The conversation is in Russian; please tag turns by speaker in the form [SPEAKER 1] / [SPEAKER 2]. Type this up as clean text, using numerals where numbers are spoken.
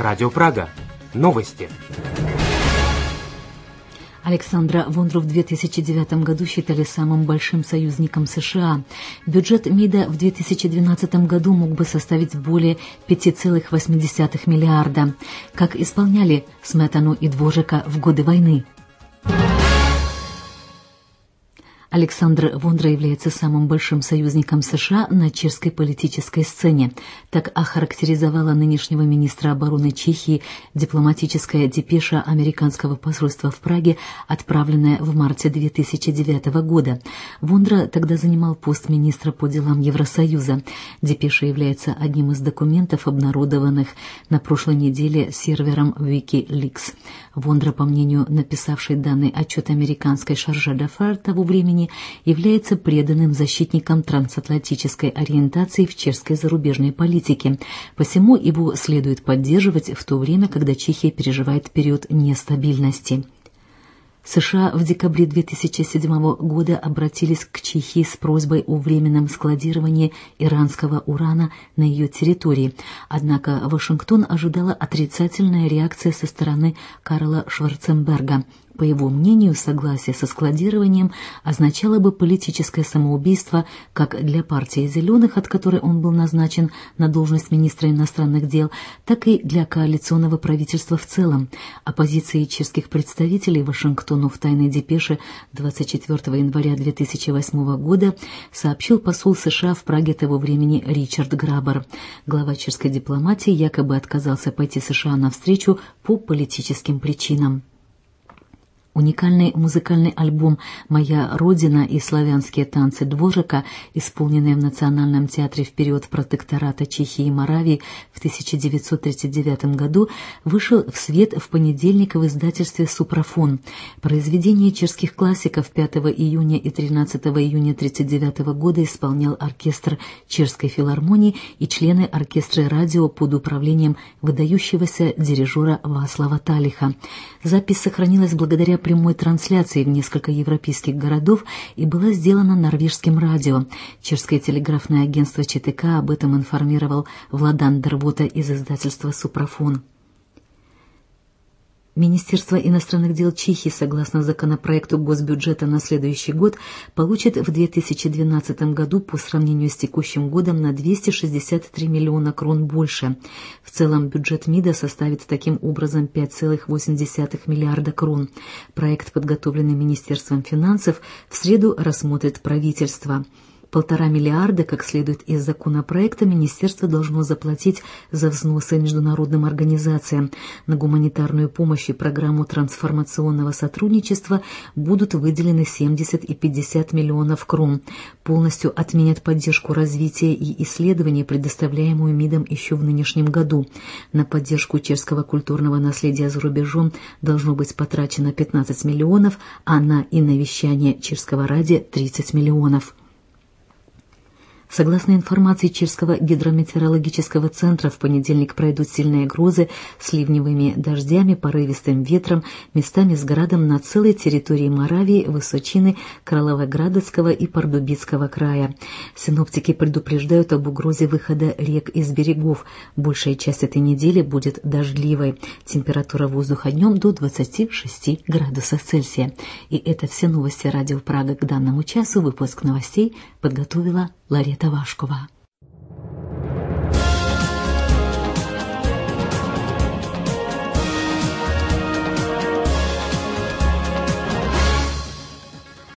[SPEAKER 1] Радио Прага. Новости.
[SPEAKER 2] Александра Вондру в 2009 году считали самым большим союзником США. Бюджет МИДа в 2012 году мог бы составить более 5,8 миллиарда. Как исполняли Сметану и Дворжака в годы войны? Александр Вондра является самым большим союзником США на чешской политической сцене. Так охарактеризовала нынешнего министра обороны Чехии дипломатическая депеша американского посольства в Праге, отправленная в марте 2009 года. Вондра тогда занимал пост министра по делам Евросоюза. Депеша является одним из документов, обнародованных на прошлой неделе сервером Wikileaks. Вондра, по мнению написавшей данный отчет американской Шарже д'Аффар того времени, является преданным защитником трансатлантической ориентации в чешской зарубежной политике. Посему его следует поддерживать в то время, когда Чехия переживает период нестабильности. США в декабре 2007 года обратились к Чехии с просьбой о временном складировании иранского урана на ее территории. Однако Вашингтон ожидала отрицательная реакция со стороны Карла Шварценберга. По его мнению, согласие со складированием означало бы политическое самоубийство как для партии «Зеленых», от которой он был назначен на должность министра иностранных дел, так и для коалиционного правительства в целом. О позиции чешских представителей Вашингтону в тайной депеше 24 января 2008 года сообщил посол США в Праге того времени Ричард Грабер. Глава чешской дипломатии якобы отказался пойти США навстречу по политическим причинам. Уникальный музыкальный альбом «Моя Родина» и славянские танцы Дворжака, исполненные в Национальном театре в период протектората Чехии и Моравии в 1939 году, вышел в свет в понедельник в издательстве «Супрафон». Произведения чешских классиков 5 июня и 13 июня 1939 года исполнял оркестр Чешской филармонии и члены оркестра радио под управлением выдающегося дирижера Васлава Талиха. Запись сохранилась благодаря прямой трансляции в несколько европейских городов и была сделана норвежским радио. Чешское телеграфное агентство ЧТК об этом информировал Владан Дервота из издательства «Супрафон». Министерство иностранных дел Чехии, согласно законопроекту госбюджета на следующий год, получит в 2012 году по сравнению с текущим годом на 263 миллиона крон больше. В целом бюджет МИДа составит таким образом 5,8 миллиарда крон. Проект, подготовленный Министерством финансов, в среду рассмотрит правительство. 1,5 миллиарда, как следует из законопроекта, министерство должно заплатить за взносы международным организациям. На гуманитарную помощь и программу трансформационного сотрудничества будут выделены 70 и 50 миллионов крон. Полностью отменят поддержку развития и исследований, предоставляемую МИДом еще в нынешнем году. На поддержку чешского культурного наследия за рубежом должно быть потрачено 15 миллионов, а на иновещание чешского радио 30 миллионов. Согласно информации Чешского гидрометеорологического центра, в понедельник пройдут сильные грозы с ливневыми дождями, порывистым ветром, местами с градом на целой территории Моравии, Высочины, Карловоградского и Пардубицкого края. Синоптики предупреждают об угрозе выхода рек из берегов. Большая часть этой недели будет дождливой. Температура воздуха днем до 26 градусов Цельсия. И это все новости Радио Прага к данному часу. Выпуск новостей подготовила Ларета Вашкова.